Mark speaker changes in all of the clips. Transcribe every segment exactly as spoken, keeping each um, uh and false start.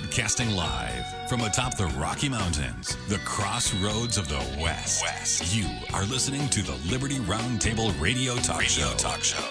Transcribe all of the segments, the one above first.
Speaker 1: Broadcasting live from atop the Rocky Mountains, the crossroads of the West. West. You are listening to the Liberty Roundtable Radio Talk Radio Show. Talk Show.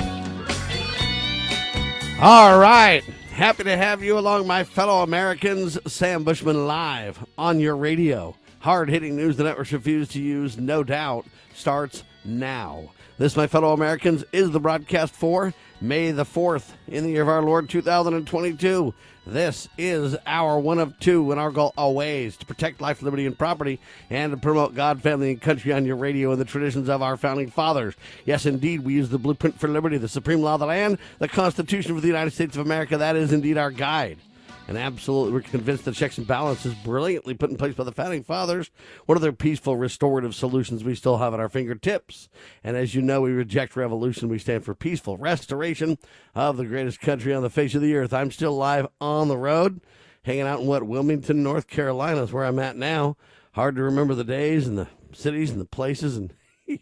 Speaker 2: All right. Happy to have you along, my fellow Americans. Sam Bushman live on your radio. Hard-hitting news the networks refuse to use, no doubt, starts now. This, my fellow Americans, is the broadcast for May the fourth in the year of our Lord two thousand twenty-two. This is our one of two, and our goal always to protect life, liberty, and property, and to promote God, family, and country on your radio and the traditions of our founding fathers. Yes, indeed, we use the blueprint for liberty, the supreme law of the land, the Constitution for the United States of America. That is indeed our guide. And absolutely, we're convinced the checks and balances brilliantly put in place by the founding fathers. What are the peaceful, restorative solutions we still have at our fingertips? And as you know, we reject revolution. We stand for peaceful restoration of the greatest country on the face of the earth. I'm still live on the road, hanging out in what, Wilmington, North Carolina is where I'm at now. Hard to remember the days and the cities and the places, and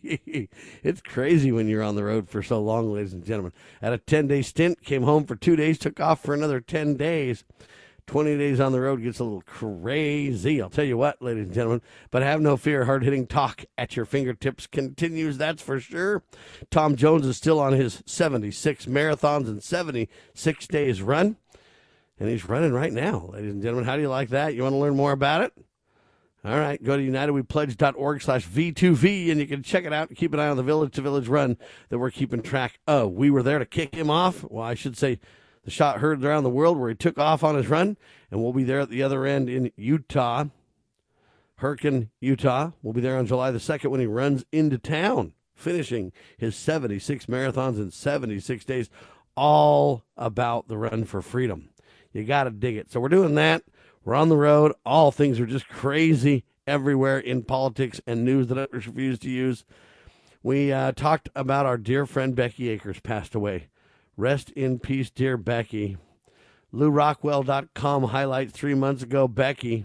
Speaker 2: it's crazy when you're on the road for so long, ladies and gentlemen. Had a ten-day stint, came home for two days, took off for another ten days. twenty days on the road gets a little crazy. I'll tell you what, ladies and gentlemen. But have no fear, hard-hitting talk at your fingertips continues, that's for sure. Tom Jones is still on his seventy-six marathons and seventy-six days run. And he's running right now, ladies and gentlemen. How do you like that? You want to learn more about it? All right, go to unitedwepledge.org slash V2V, and you can check it out and keep an eye on the village-to-village run that we're keeping track of. We were there to kick him off. Well, I should say the shot heard around the world where he took off on his run, and we'll be there at the other end in Utah, Hurricane, Utah. We'll be there on July the second when he runs into town, finishing his seventy-six marathons in seventy-six days, all about the run for freedom. You got to dig it. So we're doing that. We're on the road. All things are just crazy everywhere in politics and news that others refuse to use. We uh, talked about our dear friend Becky Akers passed away. Rest in peace, dear Becky. Lou Rockwell dot com highlights three months ago, Becky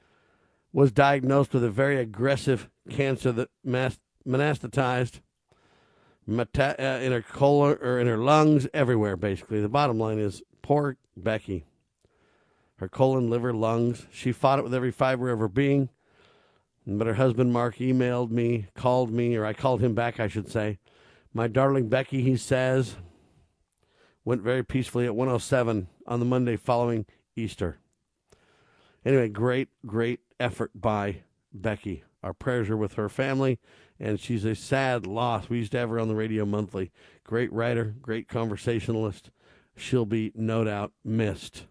Speaker 2: was diagnosed with a very aggressive cancer that mas- metastasized meta- uh, in her colon or in her lungs, everywhere, basically. The bottom line is, poor Becky. Her colon, liver, lungs. She fought it with every fiber of her being. But her husband, Mark, emailed me, called me, or I called him back, I should say. My darling Becky, he says, went very peacefully at one oh seven on the Monday following Easter. Anyway, great, great effort by Becky. Our prayers are with her family, and she's a sad loss. We used to have her on the radio monthly. Great writer, great conversationalist. She'll be, no doubt, missed.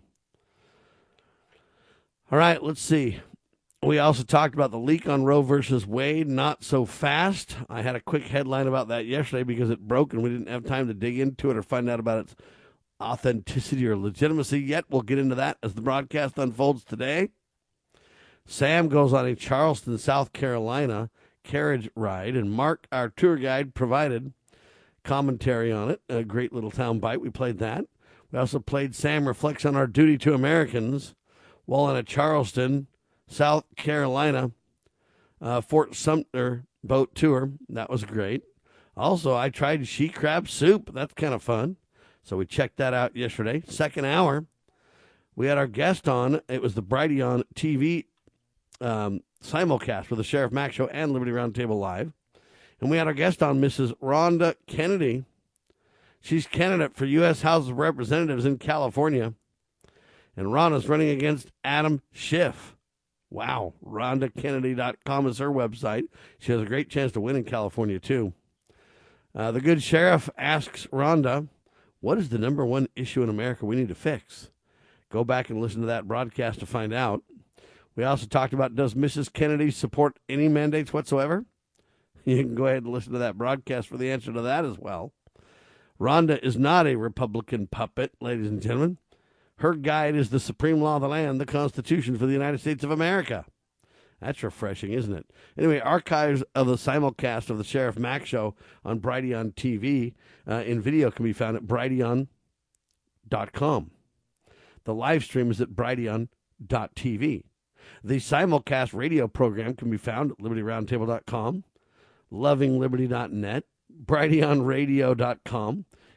Speaker 2: All right, let's see. We also talked about the leak on Roe versus Wade, not so fast. I had a quick headline about that yesterday because it broke and we didn't have time to dig into it or find out about its authenticity or legitimacy yet. We'll get into that as the broadcast unfolds today. Sam goes on a Charleston, South Carolina carriage ride, and Mark, our tour guide, provided commentary on it. A great little town bite. We played that. We also played Sam Reflects on Our Duty to Americans while on a Charleston, South Carolina, uh, Fort Sumter boat tour. That was great. Also, I tried she crab soup. That's kind of fun. So we checked that out yesterday. Second hour, we had our guest on. It was the Brighteon T V um, simulcast with the Sheriff Mack Show and Liberty Roundtable Live. And we had our guest on, Missus Rhonda Kennedy. She's candidate for U S House of Representatives in California. And Rhonda's running against Adam Schiff. Wow. Rhonda Kennedy dot com is her website. She has a great chance to win in California, too. Uh, the good sheriff asks Rhonda, what is the number one issue in America we need to fix? Go back and listen to that broadcast to find out. We also talked about, does Missus Kennedy support any mandates whatsoever? You can go ahead and listen to that broadcast for the answer to that as well. Rhonda is not a Republican puppet, ladies and gentlemen. Her guide is the supreme law of the land, the Constitution for the United States of America. That's refreshing, isn't it? Anyway, archives of the simulcast of the Sheriff Mack Show on Brighteon T V uh, in video can be found at Brighteon dot com. The live stream is at Brighteon dot T V. The simulcast radio program can be found at Liberty Roundtable dot com, Loving Liberty dot net, Brighteon Radio dot com,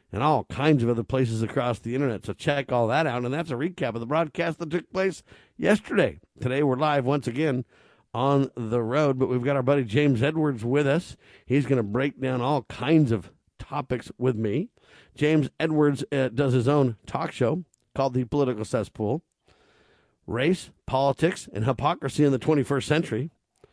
Speaker 2: and all kinds of other places across the internet. So check all that out. And that's a recap of the broadcast that took place yesterday. Today we're live once again on the road, but we've got our buddy James Edwards with us. He's going to break down all kinds of topics with me. James Edwards uh, does his own talk show called The Political Cesspool. Race, politics, and hypocrisy in the twenty-first century.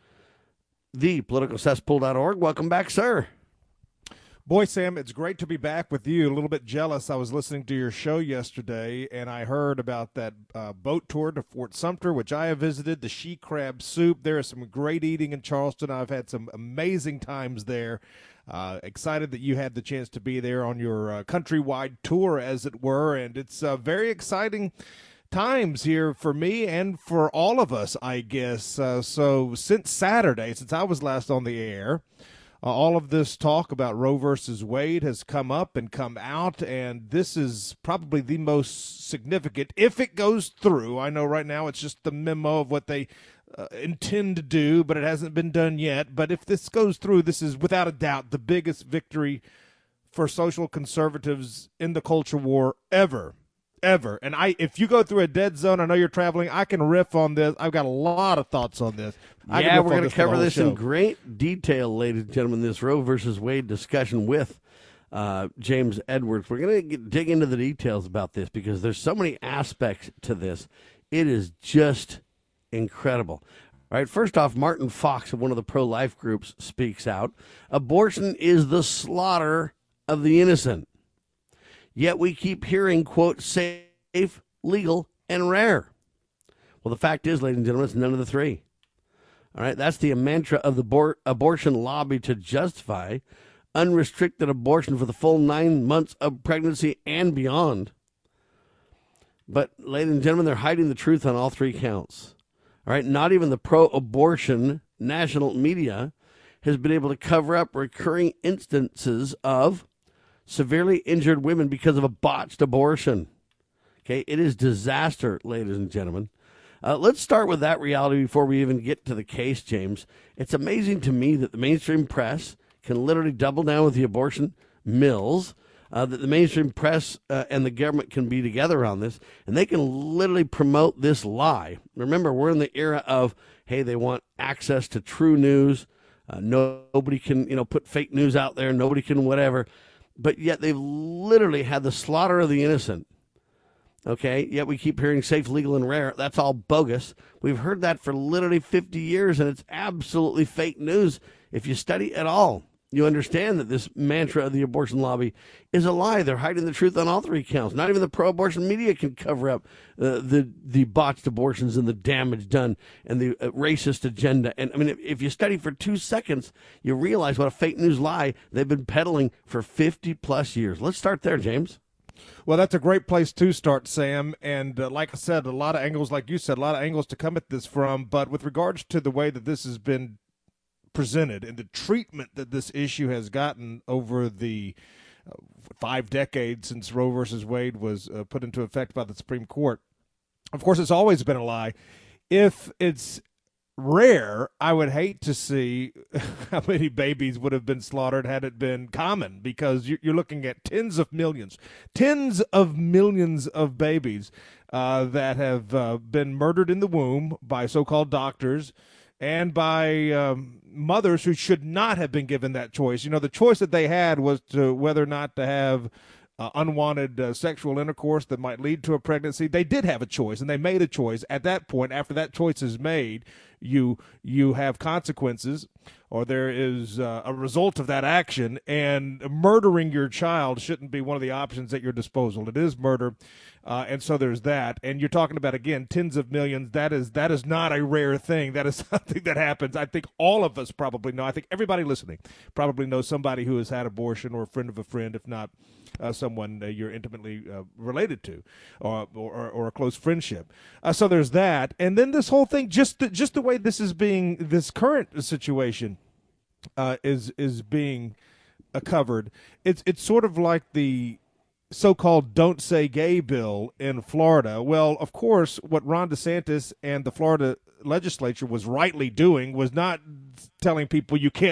Speaker 2: the political cesspool dot org. Welcome back, sir.
Speaker 3: Boy, Sam, it's great to be back with you. A little bit jealous. I was listening to your show yesterday, and I heard about that uh, boat tour to Fort Sumter, which I have visited, the she crab soup. There is some great eating in Charleston. I've had some amazing times there. Uh, excited that you had the chance to be there on your uh, countrywide tour, as it were, and it's uh, very exciting times here for me and for all of us, I guess. Uh, so since Saturday, since I was last on the air, Uh, all of this talk about Roe versus Wade has come up and come out, and this is probably the most significant, if it goes through. I know right now it's just the memo of what they uh, intend to do, but it hasn't been done yet. But if this goes through, this is without a doubt the biggest victory for social conservatives in the culture war ever. Ever. And I, if you go through a dead zone, I know you're traveling, I can riff on this. I've got a lot of thoughts on this. I
Speaker 2: yeah, we're going to cover this
Speaker 3: show.
Speaker 2: in great detail, ladies and gentlemen, this Roe versus Wade discussion with uh, James Edwards. We're going to dig into the details about this because there's so many aspects to this. It is just incredible. All right, first off, Martin Fox of one of the pro-life groups speaks out. Abortion is the slaughter of the innocent. Yet we keep hearing, quote, safe, legal, and rare. Well, the fact is, ladies and gentlemen, it's none of the three. All right, that's the mantra of the abor- abortion lobby to justify unrestricted abortion for the full nine months of pregnancy and beyond. But, ladies and gentlemen, they're hiding the truth on all three counts. All right, not even the pro-abortion national media has been able to cover up recurring instances of severely injured women because of a botched abortion. Okay, it is disaster, ladies and gentlemen. Uh, let's start with that reality before we even get to the case, James. It's amazing to me that the mainstream press can literally double down with the abortion mills, uh, that the mainstream press uh, and the government can be together on this, and they can literally promote this lie. Remember, we're in the era of, hey, they want access to true news. Uh, no, nobody can, you know, put fake news out there. Nobody can whatever. But yet they've literally had the slaughter of the innocent. Okay, yet we keep hearing safe, legal, and rare. That's all bogus. We've heard that for literally fifty years, and it's absolutely fake news. If you study at all, you understand that this mantra of the abortion lobby is a lie. They're hiding the truth on all three counts. Not even the pro-abortion media can cover up uh, the the botched abortions and the damage done and the uh, racist agenda. And I mean, if, if you study for two seconds, you realize what a fake news lie they've been peddling for fifty plus years. Let's start there, James.
Speaker 3: Well, that's a great place to start, Sam. And uh, like I said, a lot of angles, like you said, a lot of angles to come at this from. But with regards to the way that this has been presented and the treatment that this issue has gotten over the uh, five decades since Roe versus Wade was uh, put into effect by the Supreme Court, of course, it's always been a lie. If it's rare, I would hate to see how many babies would have been slaughtered had it been common, because you're looking at tens of millions, tens of millions of babies uh, that have uh, been murdered in the womb by so-called doctors and by um, mothers who should not have been given that choice. You know, the choice that they had was to whether or not to have Uh, unwanted uh, sexual intercourse that might lead to a pregnancy. They did have a choice, and they made a choice. At that point, after that choice is made, you you have consequences, or there is uh, a result of that action, and murdering your child shouldn't be one of the options at your disposal. It is murder, uh, and so there's that. And you're talking about, again, tens of millions. That is that is not a rare thing. That is something that happens. I think all of us probably know. I think everybody listening probably knows somebody who has had abortion, or a friend of a friend, if not Uh, someone uh, you're intimately uh, related to, or, or or a close friendship. Uh, so there's that, and then this whole thing, just the, just the way this is being, this current situation uh, is is being uh, covered. It's it's sort of like the so-called "Don't Say Gay" bill in Florida. Well, of course, what Ron DeSantis and the Florida legislature was rightly doing was not telling people you can't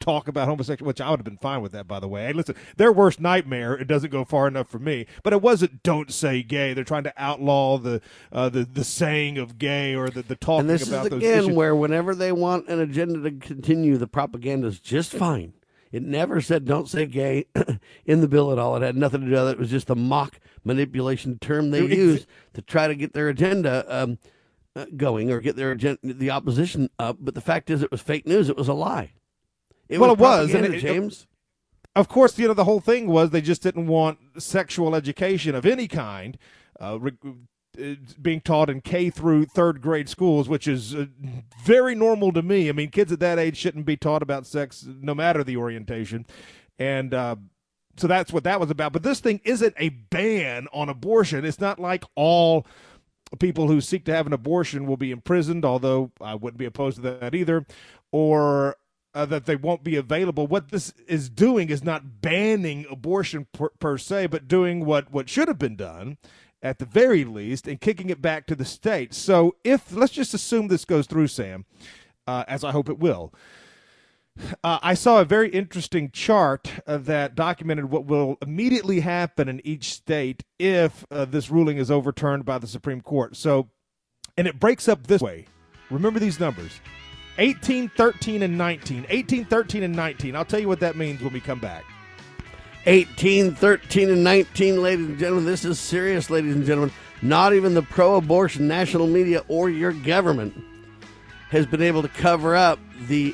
Speaker 3: talk about homosexuality, which I would have been fine with that, by the way. Hey, listen, their worst nightmare, it doesn't go far enough for me, but it wasn't don't say gay. They're trying to outlaw the uh, the, the saying of gay or the, the talking
Speaker 2: about those issues. And this is, again,
Speaker 3: issues.
Speaker 2: where whenever they want an agenda to continue, the propaganda is just fine. It never said don't say gay in the bill at all. It had nothing to do with it. It was just a mock manipulation term they used to try to get their agenda um, uh, going or get their agenda, the opposition up. But the fact is it was fake news. It was a lie. It
Speaker 3: well,
Speaker 2: was
Speaker 3: it was. And it,
Speaker 2: James.
Speaker 3: Of course, you know, the whole thing was they just didn't want sexual education of any kind uh, re- being taught in K through third grade schools, which is uh, very normal to me. I mean, kids at that age shouldn't be taught about sex no matter the orientation. And uh, so that's what that was about. But this thing isn't a ban on abortion. It's not like all people who seek to have an abortion will be imprisoned, although I wouldn't be opposed to that either, or uh, that they won't be available. What this is doing is not banning abortion per, per se, but doing what, what should have been done, at the very least, and kicking it back to the states. So if, let's just assume this goes through, Sam, uh, as I hope it will. Uh, I saw a very interesting chart uh, that documented what will immediately happen in each state if uh, this ruling is overturned by the Supreme Court. So, and it breaks up this way. Remember these numbers, eighteen, thirteen, and nineteen. eighteen, thirteen, and nineteen. I'll tell you what that means when we come back.
Speaker 2: eighteen, thirteen, and nineteen, ladies and gentlemen. This is serious, ladies and gentlemen. Not even the pro-abortion national media or your government has been able to cover up the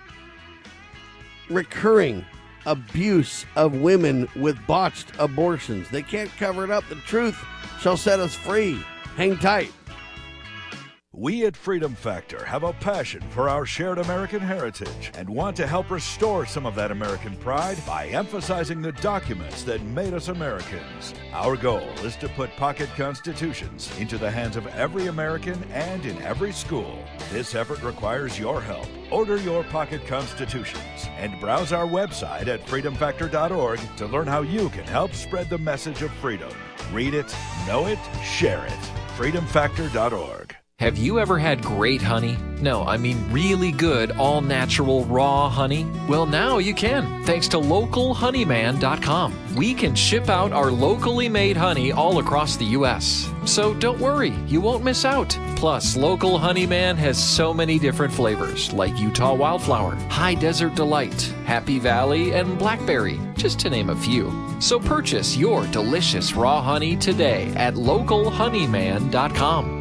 Speaker 2: recurring abuse of women with botched abortions. They can't cover it up. The truth shall set us free. Hang tight.
Speaker 4: We at Freedom Factor have a passion for our shared American heritage and want to help restore some of that American pride by emphasizing the documents that made us Americans. Our goal is to put pocket constitutions into the hands of every American and in every school. This effort requires your help. Order your pocket constitutions and browse our website at freedom factor dot org to learn how you can help spread the message of freedom. Read it, know it, share it. freedom factor dot org.
Speaker 5: Have you ever had great honey? No, I mean really good, all-natural, raw honey? Well, now you can, thanks to local honeyman dot com. We can ship out our locally made honey all across the U S So don't worry, you won't miss out. Plus, Local Honeyman has so many different flavors, like Utah Wildflower, High Desert Delight, Happy Valley, and Blackberry, just to name a few. So purchase your delicious raw honey today at local honeyman dot com.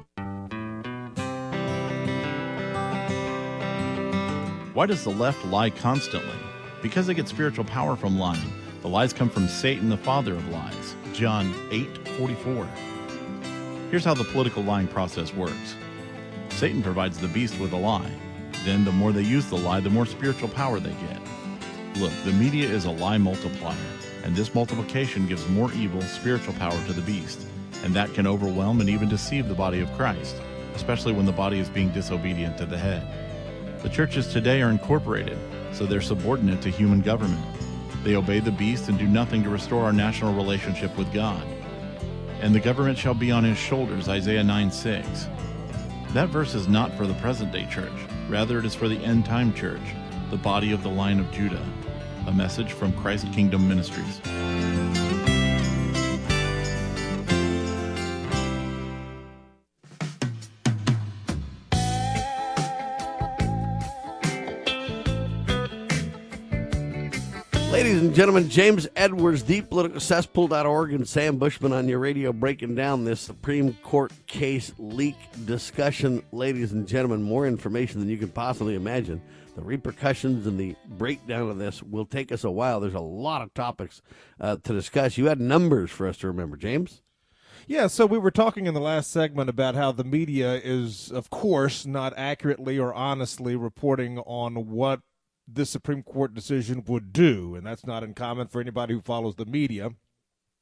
Speaker 6: Why does the left lie constantly? Because they get spiritual power from lying. The lies come from Satan, the father of lies. John eight forty-four. Here's how the political lying process works. Satan provides the beast with a lie. Then the more they use the lie, the more spiritual power they get. Look, the media is a lie multiplier, and this multiplication gives more evil spiritual power to the beast, and that can overwhelm and even deceive the body of Christ, especially when the body is being disobedient to the head. The churches today are incorporated, so they're subordinate to human government. They obey the beast and do nothing to restore our national relationship with God. And the government shall be on his shoulders, Isaiah nine six. That verse is not for the present-day church. Rather, it is for the end-time church, the body of the line of Judah. A message from Christ Kingdom Ministries.
Speaker 2: Ladies and gentlemen, James Edwards, the political cesspool dot org, and Sam Bushman on your radio breaking down this Supreme Court case leak discussion. Ladies and gentlemen, more information than you can possibly imagine. The repercussions and the breakdown of this will take us a while. There's a lot of topics uh, to discuss. You had numbers for us to remember, James.
Speaker 3: Yeah, so we were talking in the last segment about how the media is, of course, not accurately or honestly reporting on what this Supreme Court decision would do, and that's not uncommon for anybody who follows the media.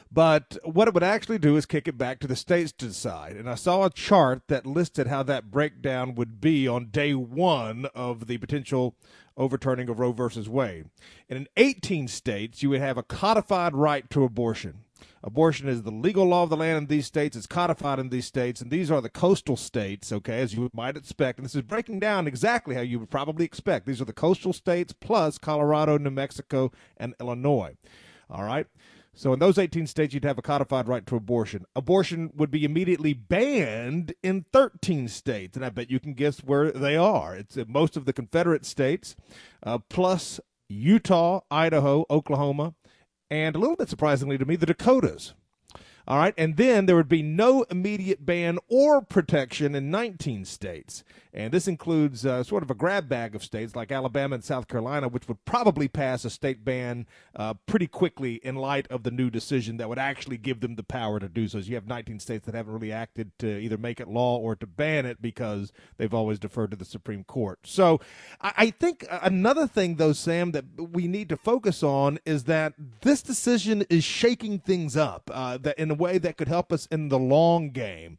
Speaker 3: But what it would actually do is kick it back to the states to decide. And I saw a chart that listed how that breakdown would be on day one of the potential overturning of Roe versus Wade. And in eighteen states, you would have a codified right to abortion. Abortion is the legal law of the land in these states. It's codified in these states, and these are the coastal states, okay, as you might expect. And this is breaking down exactly how you would probably expect. These are the coastal states plus Colorado, New Mexico, and Illinois. All right? So in those eighteen states, you'd have a codified right to abortion. Abortion would be immediately banned in thirteen states, and I bet you can guess where they are. It's in most of the Confederate states, uh, plus Utah, Idaho, Oklahoma, and a little bit surprisingly to me, the Dakotas. All right, and then there would be no immediate ban or protection in nineteen states. And this includes uh, sort of a grab bag of states like Alabama and South Carolina, which would probably pass a state ban uh, pretty quickly in light of the new decision that would actually give them the power to do so. So you have nineteen states that haven't really acted to either make it law or to ban it because they've always deferred to the Supreme Court. So I, I think another thing, though, Sam, that we need to focus on is that this decision is shaking things up uh, that in a way that could help us in the long game.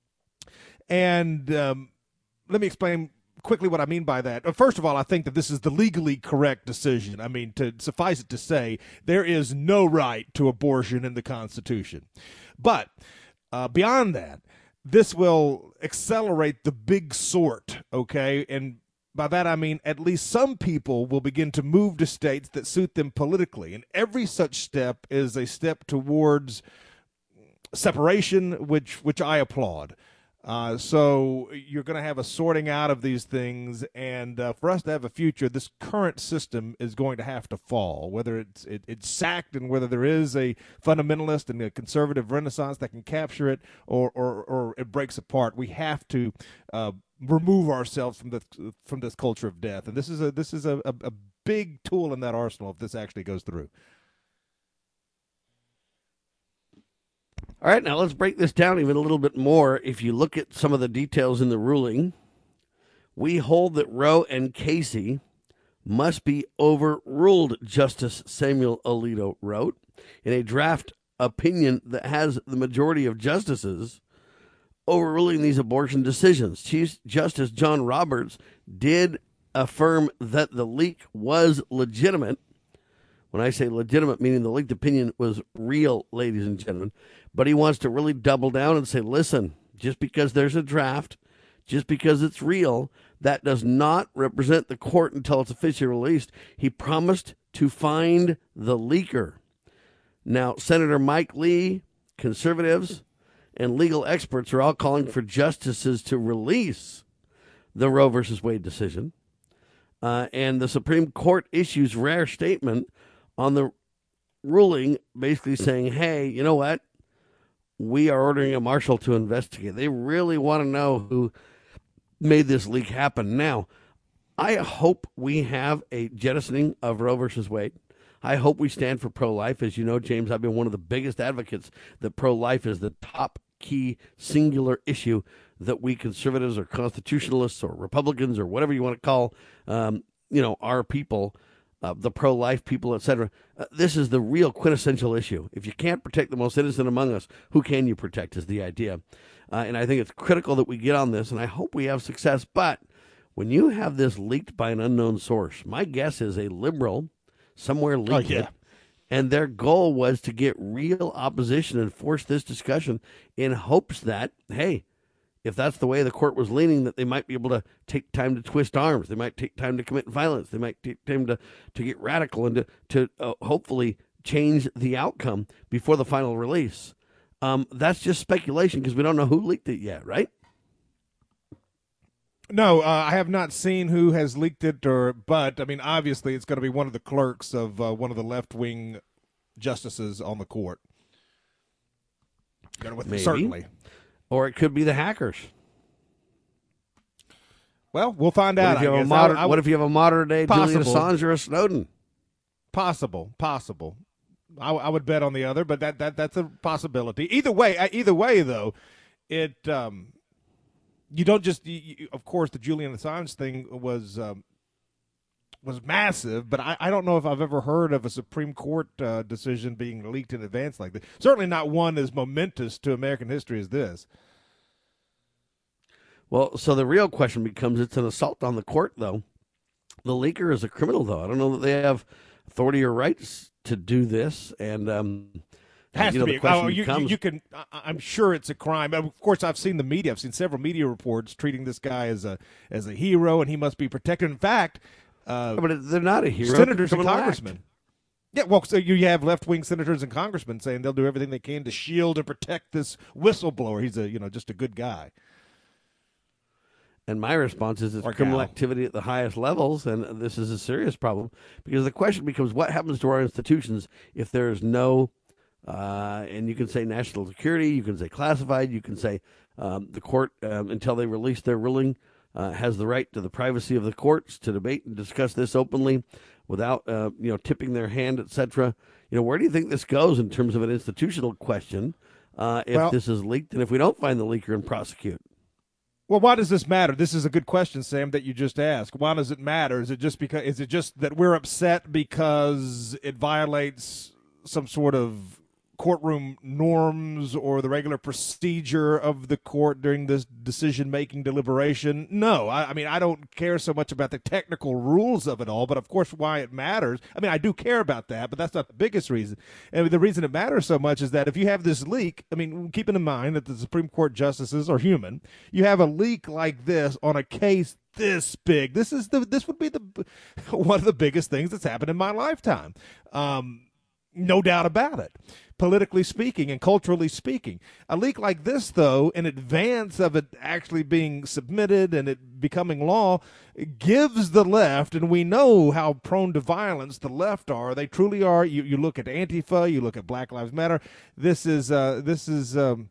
Speaker 3: And um, let me explain quickly what I mean by that. First of all, I think that this is the legally correct decision. I mean, to suffice it to say, there is no right to abortion in the Constitution. But uh, beyond that, this will accelerate the big sort, okay? And by that I mean at least some people will begin to move to states that suit them politically. And every such step is a step towards separation, which which I applaud. Uh, so you're going to have a sorting out of these things, and uh, for us to have a future, this current system is going to have to fall, whether it's it, it's sacked and whether there is a fundamentalist and a conservative renaissance that can capture it, or or, or it breaks apart. We have to uh, remove ourselves from the from this culture of death, and this is a this is a, a, a big tool in that arsenal if this actually goes through.
Speaker 2: All right, now let's break this down even a little bit more. If you look at some of the details in the ruling, we hold that Roe and Casey must be overruled, Justice Samuel Alito wrote in a draft opinion that has the majority of justices overruling these abortion decisions. Chief Justice John Roberts did affirm that the leak was legitimate. When I say legitimate, meaning the leaked opinion was real, ladies and gentlemen. But he wants to really double down and say, listen, just because there's a draft, just because it's real, that does not represent the court until it's officially released. He promised to find the leaker. Now, Senator Mike Lee, conservatives, and legal experts are all calling for justices to release the Roe versus Wade decision. Uh, and the Supreme Court issues rare statement on the ruling, basically saying, hey, you know what? We are ordering a marshal to investigate. They really want to know who made this leak happen. Now, I hope we have a jettisoning of Roe versus Wade. I hope we stand for pro-life. As you know, James, I've been one of the biggest advocates that pro-life is the top key singular issue that we conservatives or constitutionalists or Republicans or whatever you want to call, um, you know, our people, Uh, the pro-life people, et cetera. Uh, this is the real quintessential issue. If you can't protect the most innocent among us, who can you protect is the idea. Uh, and I think it's critical that we get on this, and I hope we have success. But when you have this leaked by an unknown source, my guess is a liberal somewhere leaked
Speaker 3: oh, yeah.
Speaker 2: it, and their goal was to get real opposition and force this discussion in hopes that, hey, if that's the way the court was leaning, that they might be able to take time to twist arms. They might take time to commit violence. They might take time to, to get radical and to, to uh, hopefully change the outcome before the final release. Um, that's just speculation because we don't know who leaked it yet, right?
Speaker 3: No, uh, I have not seen who has leaked it, or but, I mean, obviously it's going to be one of the clerks of uh, one of the left-wing justices on the court.
Speaker 2: Maybe.
Speaker 3: Certainly.
Speaker 2: Or it could be the hackers.
Speaker 3: Well, we'll find out.
Speaker 2: What if you,
Speaker 3: I
Speaker 2: have, a
Speaker 3: guess.
Speaker 2: moder-
Speaker 3: I, I,
Speaker 2: what if you have a modern day Julian Assange or a Snowden?
Speaker 3: Possible, possible. I, I would bet on the other, but that, that that's a possibility. Either way, either way though, it um, you don't just. You, you, of course, the Julian Assange thing was um, was massive, but I, I don't know if I've ever heard of a Supreme Court uh, decision being leaked in advance like this. Certainly not one as momentous to American history as this.
Speaker 2: Well, so the real question becomes, it's an assault on the court, though. The leaker is a criminal, though. I don't know that they have authority or rights to do this, and um,
Speaker 3: it has
Speaker 2: you
Speaker 3: to
Speaker 2: know,
Speaker 3: be.
Speaker 2: the question
Speaker 3: Oh, you,
Speaker 2: becomes,
Speaker 3: you can. I'm sure it's a crime. Of course, I've seen the media. I've seen several media reports treating this guy as a as a hero, and he must be protected. In fact, uh,
Speaker 2: but they're not a hero.
Speaker 3: senators and
Speaker 2: Criminal
Speaker 3: congressmen.
Speaker 2: act.
Speaker 3: Yeah, well, so you have left-wing senators and congressmen saying they'll do everything they can to shield and protect this whistleblower. He's a you know just a good guy.
Speaker 2: And my response is it's
Speaker 3: Or
Speaker 2: criminal
Speaker 3: gal.
Speaker 2: activity at the highest levels, and this is a serious problem because the question becomes, what happens to our institutions if there is no, uh, and you can say national security, you can say classified, you can say um, the court, um, until they release their ruling, uh, has the right to the privacy of the courts to debate and discuss this openly without, uh, you know, tipping their hand, et cetera. You know, where do you think this goes in terms of an institutional question uh, if
Speaker 3: Well-
Speaker 2: this is leaked and if we don't find the leaker and prosecute?
Speaker 3: Well, why does this matter? This is a good question, Sam, that you just asked. Why does it matter? Is it just because? Is it just that we're upset because it violates some sort of courtroom norms or the regular procedure of the court during this decision-making deliberation? No, I, I mean, I don't care so much about the technical rules of it all, but of course why it matters. I mean, I do care about that, but that's not the biggest reason. And the reason it matters so much is that if you have this leak, I mean, keeping in mind that the Supreme Court justices are human, you have a leak like this on a case this big. This is the, this would be the, one of the biggest things that's happened in my lifetime. Um, no doubt about it. Politically speaking and culturally speaking. A leak like this, though, in advance of it actually being submitted and it becoming law, gives the left, and we know how prone to violence the left are. They truly are. You, you look at Antifa, you look at Black Lives Matter. This is uh, this is um,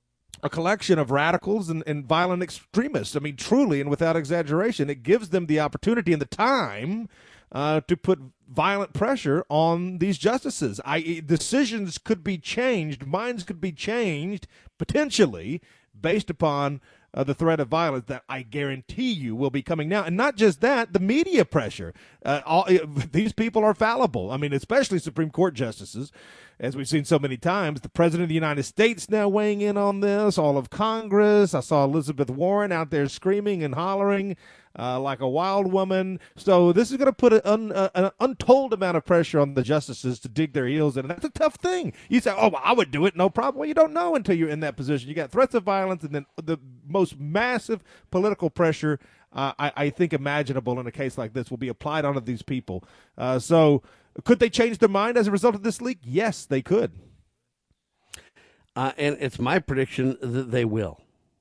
Speaker 3: a collection of radicals and, and violent extremists. I mean, truly and without exaggeration, it gives them the opportunity and the time Uh, to put violent pressure on these justices. I, decisions could be changed, minds could be changed, potentially, based upon uh, the threat of violence that I guarantee you will be coming now. And not just that, the media pressure. Uh, all, these people are fallible. I mean, especially Supreme Court justices, as we've seen so many times. The President of the United States now weighing in on this, all of Congress. I saw Elizabeth Warren out there screaming and hollering Uh, like a wild woman. So this is going to put an, un, uh, an untold amount of pressure on the justices to dig their heels in. And that's a tough thing. You say, oh, well, I would do it, no problem. Well, you don't know until you're in that position. You got threats of violence and then the most massive political pressure uh, I, I think imaginable in a case like this will be applied onto these people. Uh, so could they change their mind as a result of this leak? Yes, they could.
Speaker 2: Uh, and it's my prediction that they will.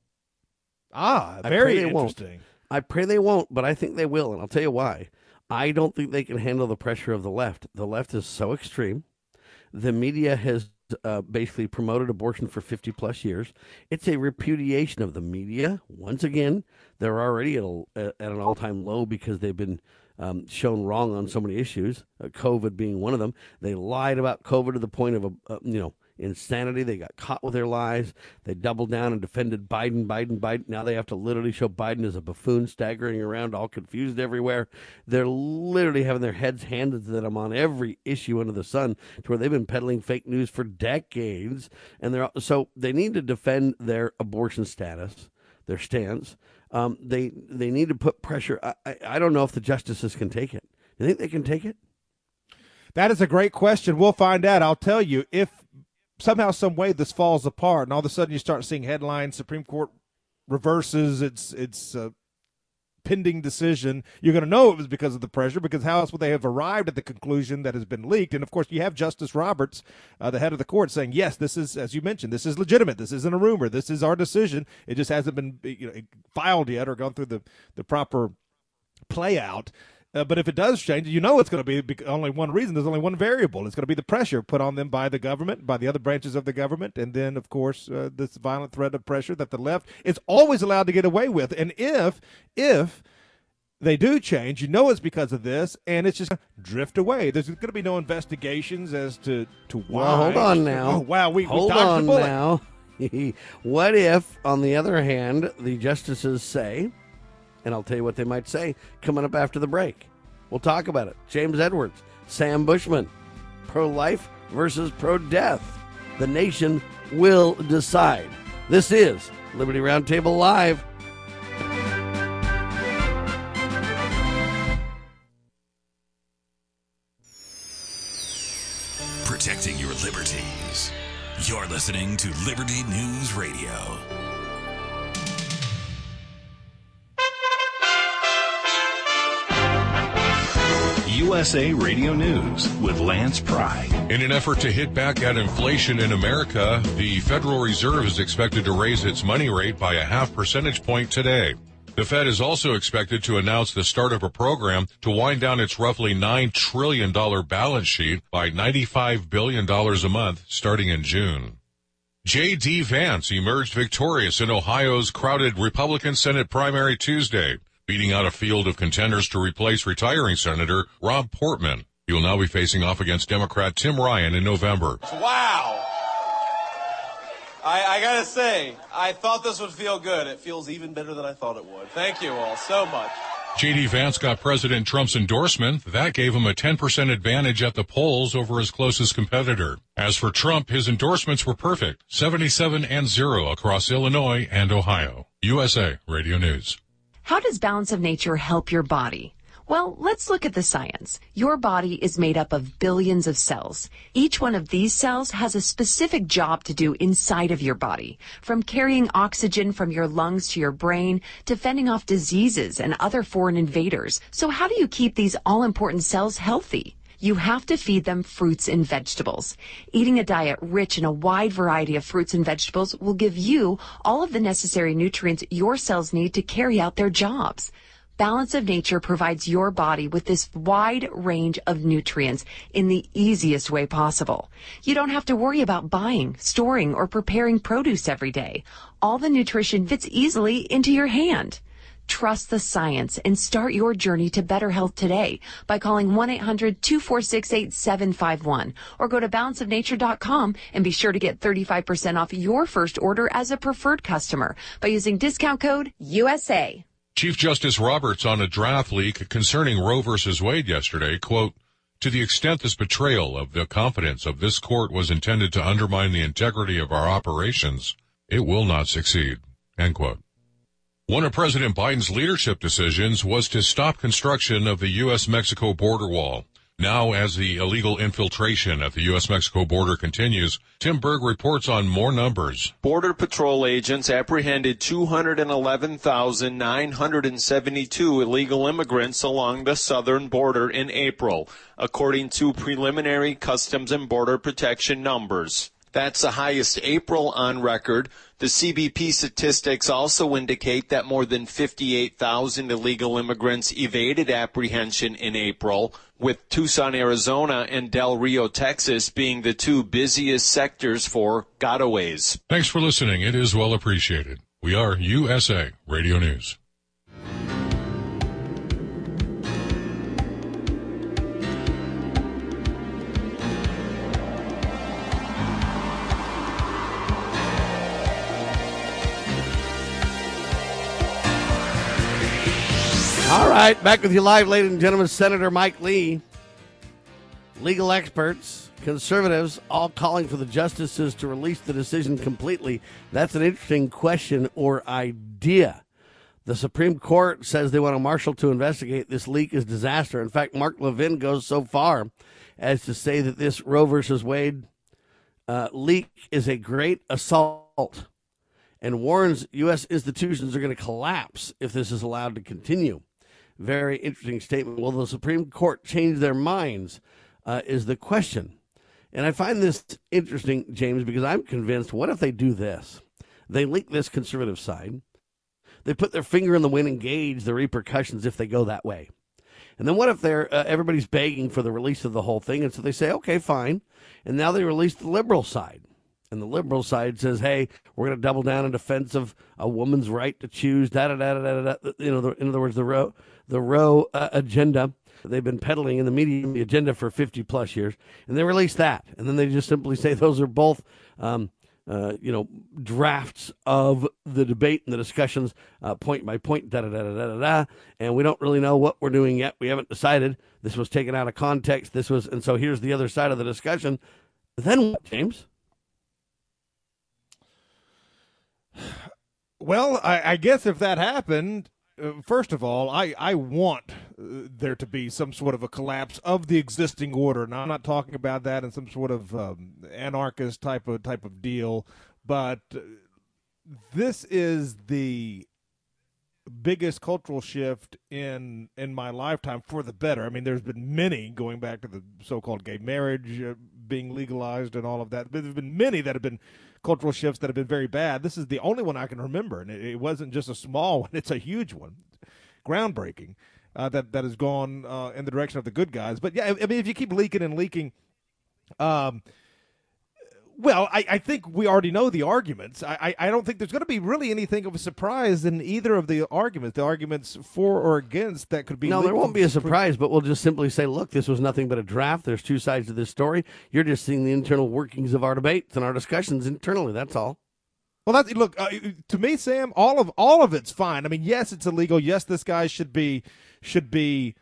Speaker 3: Ah,
Speaker 2: I
Speaker 3: very
Speaker 2: pray they won't.
Speaker 3: interesting.
Speaker 2: I pray they won't, but I think they will, and I'll tell you why. I don't think they can handle the pressure of the left. The left is so extreme. The media has uh, basically promoted abortion for fifty plus years. It's a repudiation of the media. Once again, they're already at, a, at an all-time low because they've been um, shown wrong on so many issues, uh, COVID being one of them. They lied about COVID to the point of, a, uh, you know, insanity. They got caught with their lies. They doubled down and defended Biden, Biden, Biden. Now they have to literally show Biden as a buffoon staggering around, all confused everywhere. They're literally having their heads handed to them on every issue under the sun, to where they've been peddling fake news for decades. And they're so they need to defend their abortion status, their stance. Um, they they need to put pressure. I, I, I don't know if the justices can take it. You think they can take it?
Speaker 3: That is a great question. We'll find out. I'll tell you, if somehow, some way this falls apart and all of a sudden you start seeing headlines, Supreme Court reverses its its uh, pending decision, you're going to know it was because of the pressure, because how else would they have arrived at the conclusion that has been leaked? And, of course, you have Justice Roberts, uh, the head of the court, saying, yes, this is, as you mentioned, this is legitimate. This isn't a rumor. This is our decision. It just hasn't been you know, filed yet or gone through the, the proper play out. Uh, but if it does change, you know it's going to be only one reason. There's only one variable. It's going to be the pressure put on them by the government, by the other branches of the government, and then, of course, uh, this violent threat of pressure that the left is always allowed to get away with. And if if they do change, you know it's because of this, and it's just going to drift away. There's going to be no investigations as to, to why.
Speaker 2: Well, hold on now.
Speaker 3: Oh, wow, we,
Speaker 2: hold
Speaker 3: we dodged
Speaker 2: on
Speaker 3: the bullet.
Speaker 2: now. What if, on the other hand, the justices say, and I'll tell you what they might say coming up after the break. We'll We'll talk about it. James Edwards, Sam Bushman, pro-life versus pro-death. The nation will decide. This is Liberty Roundtable Live.
Speaker 1: Protecting your liberties. You're listening to Liberty News Radio.
Speaker 7: U S A Radio News with Lance Pry.
Speaker 8: In an effort to hit back at inflation in America, the Federal Reserve is expected to raise its money rate by a half percentage point today. The Fed is also expected to announce the start of a program to wind down its roughly nine trillion dollars balance sheet by ninety-five billion dollars a month starting in June. J D. Vance emerged victorious in Ohio's crowded Republican Senate primary Tuesday, beating out a field of contenders to replace retiring Senator Rob Portman. He will now be facing off against Democrat Tim Ryan in November.
Speaker 9: Wow. I, I gotta say, I thought this would feel good. It feels even better than I thought it would. Thank you all so much.
Speaker 8: J D. Vance got President Trump's endorsement. That gave him a ten percent advantage at the polls over his closest competitor. As for Trump, his endorsements were perfect, seventy-seven and zero across Illinois and Ohio. U S A Radio News.
Speaker 10: How does Balance of Nature help your body? Well, let's look at the science. Your body is made up of billions of cells. Each one of these cells has a specific job to do inside of your body, from carrying oxygen from your lungs to your brain to fending off diseases and other foreign invaders. So how do you keep these all-important cells healthy? You have to feed them fruits and vegetables. Eating a diet rich in a wide variety of fruits and vegetables will give you all of the necessary nutrients your cells need to carry out their jobs. Balance of Nature provides your body with this wide range of nutrients in the easiest way possible. You don't have to worry about buying, storing, or preparing produce every day. All the nutrition fits easily into your hand. Trust the science and start your journey to better health today by calling one eight hundred two four six eight seven five one or go to balance of nature dot com and be sure to get thirty-five percent off your first order as a preferred customer by using discount code U S A.
Speaker 8: Chief Justice Roberts on a draft leak concerning Roe versus Wade yesterday, quote, "To the extent this betrayal of the confidence of this court was intended to undermine the integrity of our operations, it will not succeed," end quote. One of President Biden's leadership decisions was to stop construction of the U S Mexico border wall. Now, as the illegal infiltration at the U S Mexico border continues, Tim Berg reports on more numbers.
Speaker 11: Border Patrol agents apprehended two hundred eleven thousand nine hundred seventy-two illegal immigrants along the southern border in April, according to preliminary Customs and Border Protection numbers. That's the highest April on record. The C B P statistics also indicate that more than fifty-eight thousand illegal immigrants evaded apprehension in April, with Tucson, Arizona and Del Rio, Texas being the two busiest sectors for gotaways.
Speaker 8: Thanks for listening. It is well appreciated. We are U S A Radio News.
Speaker 2: All right, back with you live, ladies and gentlemen. Senator Mike Lee, legal experts, conservatives, all calling for the justices to release the decision completely. That's an interesting question or idea. The Supreme Court says they want a marshal to investigate. This leak is disaster. In fact, Mark Levin goes so far as to say that this Roe versus Wade uh, leak is a great assault and warns U S institutions are going to collapse if this is allowed to continue. Very interesting statement. Will the Supreme Court change their minds uh, is the question. And I find this interesting, James, because I'm convinced, what if they do this? They leak this conservative side. They put their finger in the wind and gauge the repercussions if they go that way. And then what if they're uh, everybody's begging for the release of the whole thing? And so they say, okay, fine. And now they release the liberal side. And the liberal side says, hey, we're going to double down in defense of a woman's right to choose, da-da-da-da-da-da. You know, the, in other words, the Roe, the Roe uh, agenda they've been peddling in the media agenda for fifty plus years. And they release that. And then they just simply say those are both um, uh, you know, drafts of the debate and the discussions, uh, point by point, da da da da da da, and we don't really know what we're doing yet. We haven't decided. This was taken out of context. This was, and so here's the other side of the discussion. Then what, James?
Speaker 3: Well, I, I guess if that happened, uh, first of all, I, I want uh, there to be some sort of a collapse of the existing order. Now, I'm not talking about that in some sort of um, anarchist type of type of deal, but uh, this is the biggest cultural shift in in my lifetime for the better. I mean, there's been many, going back to the so-called gay marriage uh, being legalized and all of that. But there's been many that have been cultural shifts that have been very bad. This is the only one I can remember, and it, it wasn't just a small one. It's a huge one, groundbreaking, uh, that, that has gone uh, in the direction of the good guys. But, yeah, I mean, if you keep leaking and leaking, um, well, I, I think we already know the arguments. I, I, I don't think there's going to be really anything of a surprise in either of the arguments, the arguments for or against that could be.
Speaker 2: No, there won't be a surprise, but we'll just simply say, look, this was nothing but a draft. There's two sides to this story. You're just seeing the internal workings of our debates and our discussions internally. That's all.
Speaker 3: Well, that's, look, uh, to me, Sam, all of all of it's fine. I mean, yes, it's illegal. Yes, this guy should be should be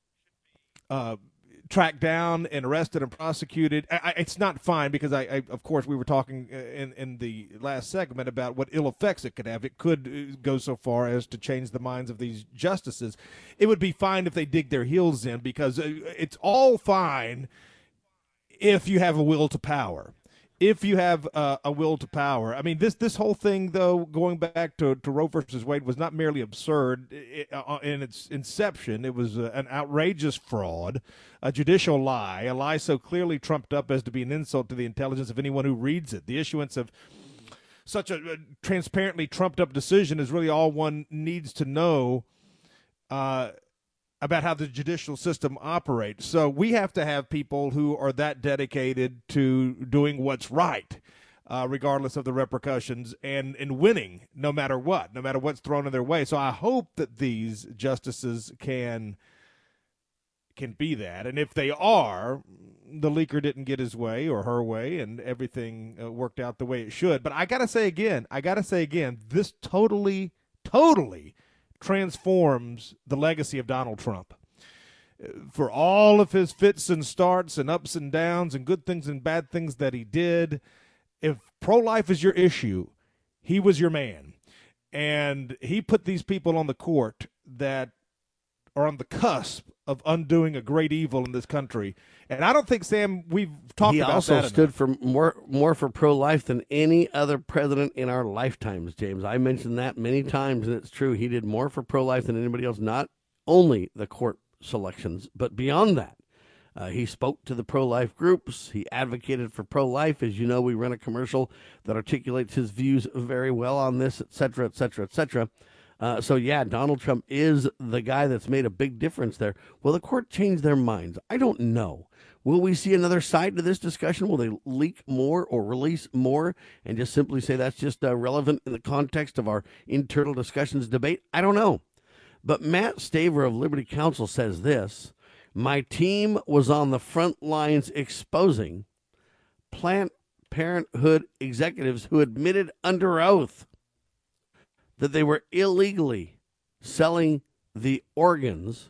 Speaker 3: uh, tracked down and arrested and prosecuted. I, I, it's not fine because, I, I, of course, we were talking in, in the last segment about what ill effects it could have. It could go so far as to change the minds of these justices. It would be fine if they dig their heels in, because it's all fine if you have a will to power. If you have uh, a will to power. I mean, this this whole thing, though, going back to, to Roe versus Wade, was not merely absurd in its inception. It was an outrageous fraud, a judicial lie, a lie so clearly trumped up as to be an insult to the intelligence of anyone who reads it. The issuance of such a, a transparently trumped up decision is really all one needs to know uh about how the judicial system operates. So we have to have people who are that dedicated to doing what's right, uh, regardless of the repercussions, and, and winning no matter what, no matter what's thrown in their way. So I hope that these justices can can be that. And if they are, the leaker didn't get his way or her way, and everything uh, worked out the way it should. But I got to say again, I got to say again, this totally, totally transforms the legacy of Donald Trump. For all of his fits and starts and ups and downs and good things and bad things that he did, if pro-life is your issue, he was your man. And he put these people on the court that are on the cusp of undoing a great evil in this country. And I don't think, Sam, we've talked
Speaker 2: he
Speaker 3: about
Speaker 2: also
Speaker 3: that
Speaker 2: stood
Speaker 3: enough.
Speaker 2: for more more for pro-life than any other president in our lifetimes, James. I mentioned that many times, and it's true. He did more for pro-life than anybody else, not only the court selections, but beyond that. Uh, he spoke to the pro-life groups. He advocated for pro-life. As you know, we run a commercial that articulates his views very well on this, et cetera, et cetera, et cetera. Uh, so, yeah, Donald Trump is the guy that's made a big difference there. Will the court change their minds? I don't know. Will we see another side to this discussion? Will they leak more or release more and just simply say that's just uh, relevant in the context of our internal discussions debate? I don't know. But Matt Staver of Liberty Counsel says this: my team was on the front lines exposing Planned Parenthood executives who admitted under oath that they were illegally selling the organs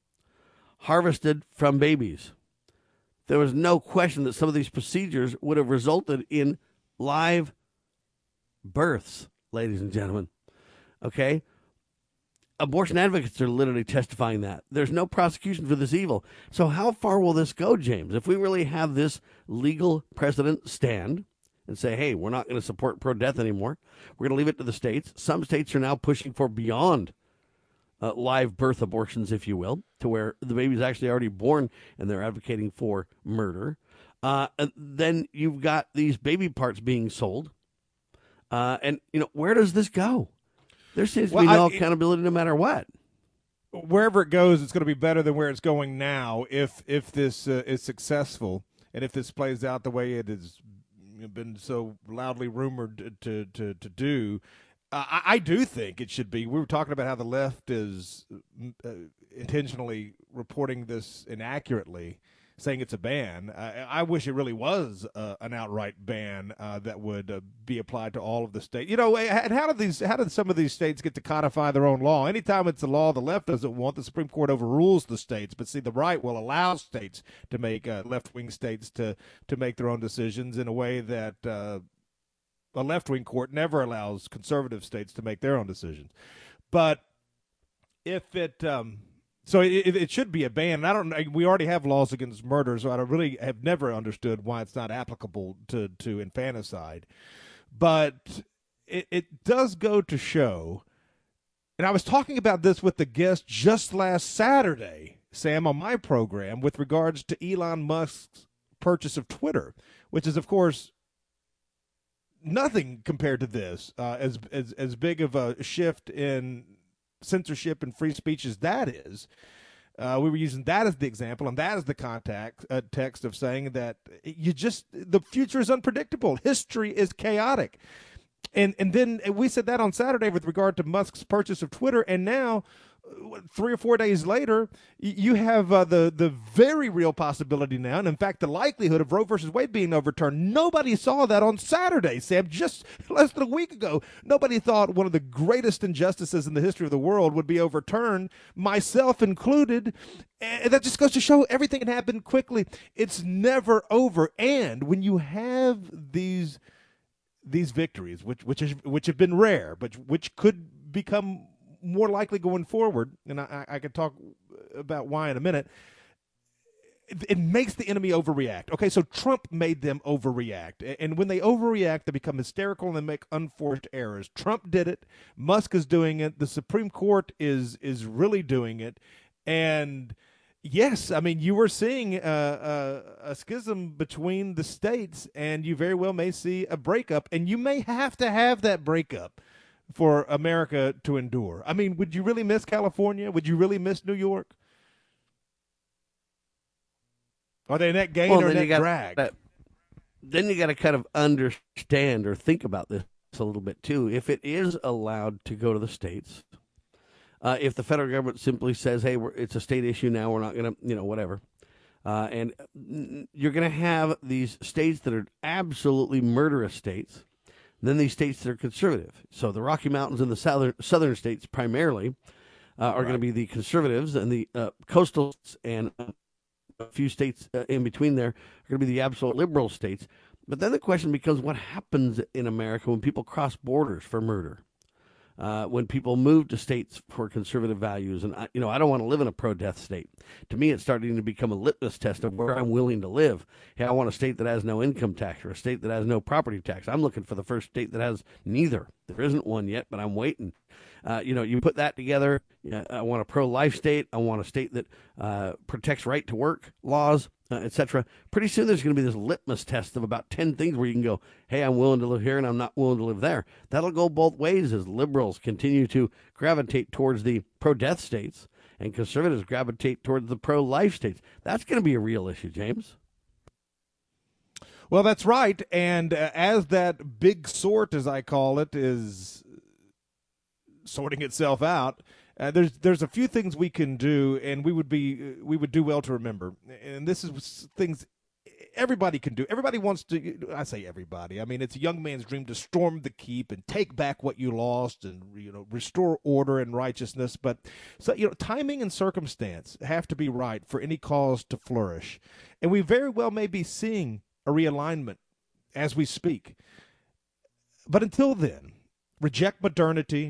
Speaker 2: harvested from babies. There was no question that some of these procedures would have resulted in live births, ladies and gentlemen. Okay? Abortion advocates are literally testifying that. There's no prosecution for this evil. So how far will this go, James? If we really have this legal precedent stand and say, hey, we're not going to support pro-death anymore, we're going to leave it to the states. Some states are now pushing for beyond uh, live birth abortions, if you will, to where the baby's actually already born and they're advocating for murder. Uh, and then you've got these baby parts being sold. Uh, and, you know, where does this go? There seems to
Speaker 3: well,
Speaker 2: be no
Speaker 3: I,
Speaker 2: accountability no matter what.
Speaker 3: Wherever it goes, it's going to be better than where it's going now if if this uh, is successful and if this plays out the way it has been so loudly rumored to to, to do. Uh, I, I do think it should be. We were talking about how the left is uh, intentionally reporting this inaccurately. saying it's a ban. I, I wish it really was uh, an outright ban uh, that would uh, be applied to all of the states. You know, and how did these? How did some of these states get to codify their own law? Anytime it's a law the left doesn't want, the Supreme Court overrules the states. But see, the right will allow states to make uh, left-wing states to to make their own decisions in a way that uh, a left-wing court never allows conservative states to make their own decisions. But if it um, So it, it should be a ban. And I don't. We already have laws against murder, so I really have never understood why it's not applicable to, to infanticide. But it, it does go to show, and I was talking about this with the guest just last Saturday, Sam, on my program, with regards to Elon Musk's purchase of Twitter, which is, of course, nothing compared to this, uh, as as as big of a shift in censorship and free speech as that is. Uh, we were using that as the example, and that is the contact uh, text of saying that you just the future is unpredictable, history is chaotic, and and then we said that on Saturday with regard to Musk's purchase of Twitter, and now three or four days later, you have uh, the the very real possibility now, and in fact the likelihood of Roe versus Wade being overturned. Nobody saw that on Saturday, Sam. Just less than a week ago, nobody thought one of the greatest injustices in the history of the world would be overturned, myself included. And that just goes to show everything can happen quickly. It's never over. And when you have these these victories, which which is which have been rare, but which could become more likely going forward, and I, I could talk about why in a minute, it, it makes the enemy overreact. Okay, so Trump made them overreact. And when they overreact, they become hysterical and they make unforced errors. Trump did it. Musk is doing it. The Supreme Court is is really doing it. And yes, I mean, you were seeing a, a, a schism between the states, and you very well may see a breakup, and you may have to have that breakup for America to endure. I mean, would you really miss California? Would you really miss New York? Are they net gain well, or net drag?
Speaker 2: That, then you got to kind of understand or think about this a little bit too. If it is allowed to go to the states, uh, if the federal government simply says, "Hey, we're, it's a state issue now. We're not going to, you know, whatever," uh, and you're going to have these states that are absolutely murderous states. Then these states that are conservative. So the Rocky Mountains and the southern southern states primarily uh, are right. going to be the conservatives, and the uh, coastal and uh, a few states uh, in between there are going to be the absolute liberal states. But then the question becomes, what happens in America when people cross borders for murder? Uh, when people move to states for conservative values, and I, you know, I don't want to live in a pro-death state. To me, it's starting to become a litmus test of where I'm willing to live. Hey, I want a state that has no income tax or a state that has no property tax. I'm looking for the first state that has neither. There isn't one yet, but I'm waiting. Uh, you know, you put that together. Uh, I want a pro-life state. I want a state that uh, protects right to work laws, uh, et cetera. Pretty soon there's going to be this litmus test of about ten things where you can go, hey, I'm willing to live here and I'm not willing to live there. That'll go both ways as liberals continue to gravitate towards the pro-death states and conservatives gravitate towards the pro-life states. That's going to be a real issue, James.
Speaker 3: Well, that's right. And uh, as that big sort, as I call it, is sorting itself out, uh, there's there's a few things we can do, and we would be we would do well to remember. And this is things everybody can do. Everybody wants to. I say everybody. I mean, it's a young man's dream to storm the keep and take back what you lost, and you know, restore order and righteousness. But so you know, timing and circumstance have to be right for any cause to flourish, and we very well may be seeing a realignment as we speak. But until then, reject modernity.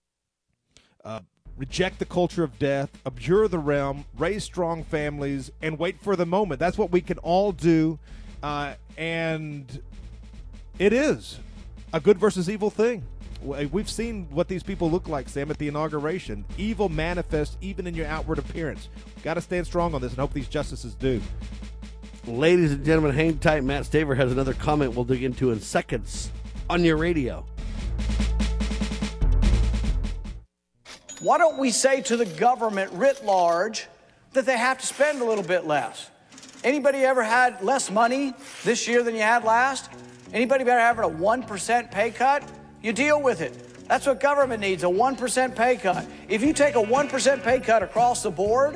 Speaker 3: Uh, reject the culture of death, abjure the realm, raise strong families, and wait for the moment. That's what we can all do, uh, and it is a good versus evil thing. We've seen what these people look like, Sam, at the inauguration. Evil manifests even in your outward appearance. Got to stand strong on this and hope these justices do.
Speaker 2: Ladies and gentlemen, hang tight. Matt Staver has another comment we'll dig into in seconds on your radio.
Speaker 12: Why don't we say to the government writ large that they have to spend a little bit less? Anybody ever had less money this year than you had last? Anybody ever having a one percent pay cut? You deal with it. That's what government needs, a one percent pay cut. If you take a one percent pay cut across the board,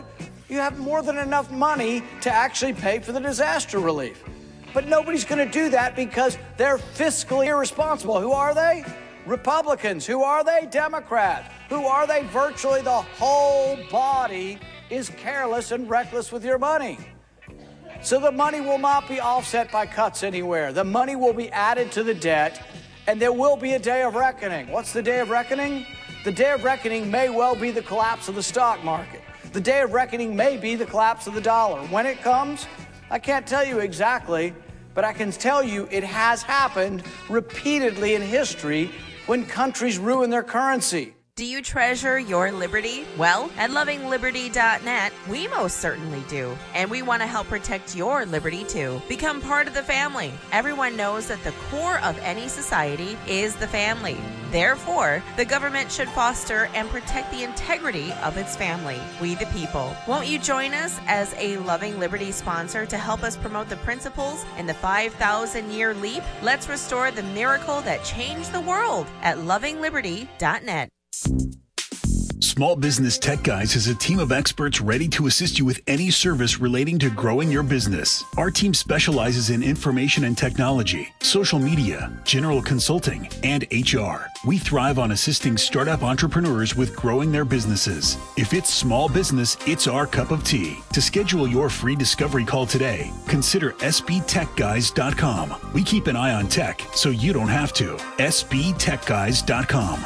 Speaker 12: you have more than enough money to actually pay for the disaster relief. But nobody's going to do that because they're fiscally irresponsible. Who are they? Republicans. Who are they? Democrats. Who are they? Virtually the whole body is careless and reckless with your money. So the money will not be offset by cuts anywhere. The money will be added to the debt, and there will be a day of reckoning. What's the day of reckoning? The day of reckoning may well be the collapse of the stock market. The day of reckoning may be the collapse of the dollar. When it comes, I can't tell you exactly, but I can tell you it has happened repeatedly in history when countries ruin their currency.
Speaker 13: Do you treasure your liberty? Well, at loving liberty dot net, we most certainly do. And we want to help protect your liberty too. Become part of the family. Everyone knows that the core of any society is the family. Therefore, the government should foster and protect the integrity of its family, we the people. Won't you join us as a Loving Liberty sponsor to help us promote the principles in the five thousand year leap? Let's restore the miracle that changed the world at loving liberty dot net.
Speaker 14: Small Business Tech Guys is a team of experts ready to assist you with any service relating to growing your business. Our team specializes in information and technology, social media, general consulting, and H R. We thrive on assisting startup entrepreneurs with growing their businesses. If it's small business, it's our cup of tea. To schedule your free discovery call today, consider S B tech guys dot com. We keep an eye on tech so you don't have to. S B tech guys dot com.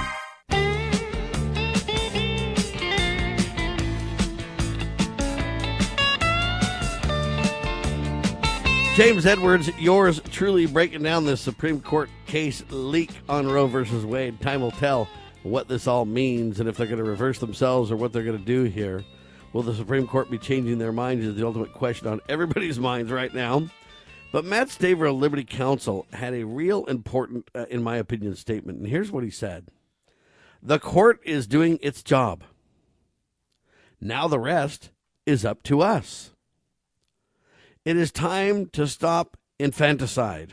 Speaker 2: James Edwards, yours truly, breaking down this Supreme Court case leak on Roe versus Wade. Time will tell what this all means and if they're going to reverse themselves or what they're going to do here. Will the Supreme Court be changing their minds is the ultimate question on everybody's minds right now. But Matt Staver of Liberty Counsel had a real important, uh, in my opinion, statement. And here's what he said. The court is doing its job. Now the rest is up to us. It is time to stop infanticide.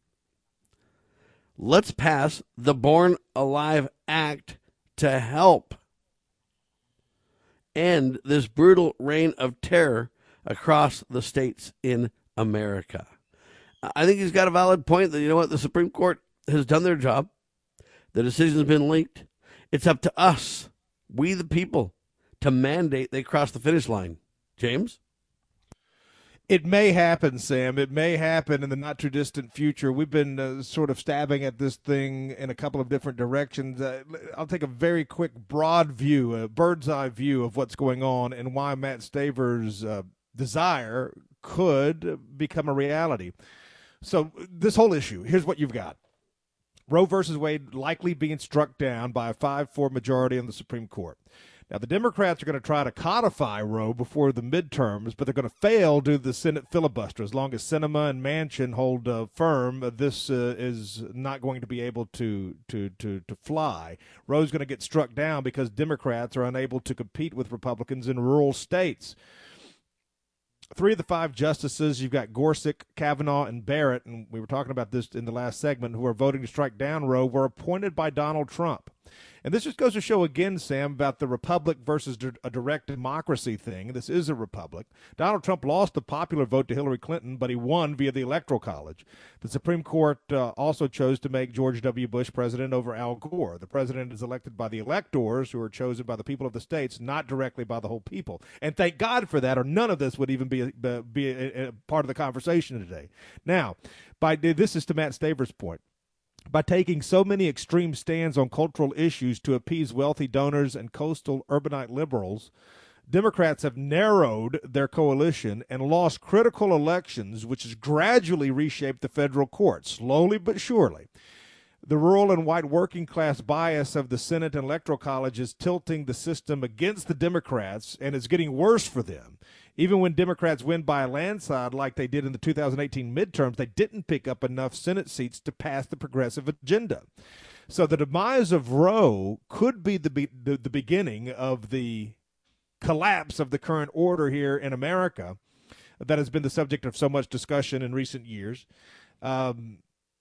Speaker 2: Let's pass the Born Alive Act to help end this brutal reign of terror across the states in America. I think he's got a valid point that, you know what, the Supreme Court has done their job. The decision's been leaked. It's up to us, we the people, to mandate they cross the finish line. James?
Speaker 3: It may happen, Sam. It may happen in the not-too-distant future. We've been uh, sort of stabbing at this thing in a couple of different directions. Uh, I'll take a very quick, broad view, a bird's-eye view of what's going on and why Matt Staver's uh, desire could become a reality. So this whole issue, here's what you've got. Roe versus Wade likely being struck down by a five four majority in the Supreme Court. Now, the Democrats are going to try to codify Roe before the midterms, but they're going to fail due to the Senate filibuster. As long as Sinema and Manchin hold uh, firm, uh, this uh, is not going to be able to to to, to fly. Roe's going to get struck down because Democrats are unable to compete with Republicans in rural states. Three of the five justices, you've got Gorsuch, Kavanaugh, and Barrett, and we were talking about this in the last segment, who are voting to strike down Roe, were appointed by Donald Trump. And this just goes to show again, Sam, about the republic versus a direct democracy thing. This is a republic. Donald Trump lost the popular vote to Hillary Clinton, but he won via the Electoral College. The Supreme Court uh, also chose to make George W. Bush president over Al Gore. The president is elected by the electors, who are chosen by the people of the states, not directly by the whole people. And thank God for that, or none of this would even be a, be a, a part of the conversation today. Now, by this is to Matt Staver's point. By taking so many extreme stands on cultural issues to appease wealthy donors and coastal urbanite liberals, Democrats have narrowed their coalition and lost critical elections, which has gradually reshaped the federal court, slowly but surely. The rural and white working class bias of the Senate and Electoral College is tilting the system against the Democrats, and it's getting worse for them. Even when Democrats win by a landslide like they did in the two thousand eighteen midterms, they didn't pick up enough Senate seats to pass the progressive agenda. So the demise of Roe could be the, be- the, the beginning of the collapse of the current order here in America that has been the subject of so much discussion in recent years. Um,